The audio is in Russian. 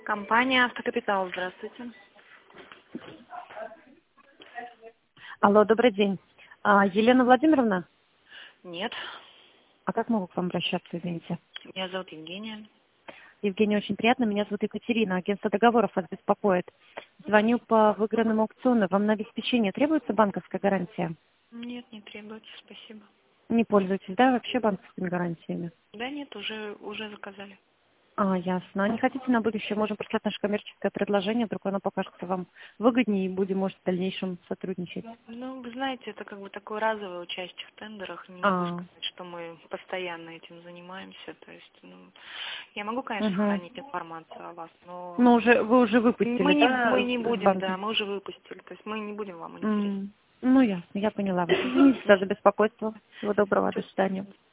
Компания «Автокапитал», здравствуйте. Алло, добрый день. Елена Владимировна? Нет, А как могу к вам обращаться, извините? меня зовут Евгения. Евгения, очень приятно. Меня зовут Екатерина. Агентство договоров вас беспокоит. Звоню по выигранным аукциону. Вам на обеспечение требуется банковская гарантия? Нет, не требуется, спасибо. Не пользуетесь, да, вообще банковскими гарантиями? Да нет, уже заказали. Ясно. А не хотите на будущее? Можем прислать наше коммерческое предложение, вдруг оно покажется вам выгоднее и будем, может, в дальнейшем сотрудничать. Ну, вы знаете, это как бы такое разовое участие в тендерах. Не могу А, сказать, что мы постоянно этим занимаемся. То есть, я могу, конечно, угу. хранить информацию о вас, но Ну, вы уже выпустили, мы да, не с будем, банка? да, мы уже выпустили. То есть мы не будем вам интересны. Ну, ясно, я поняла вас. Извините за беспокойство. Всего доброго, до Всё, свидания.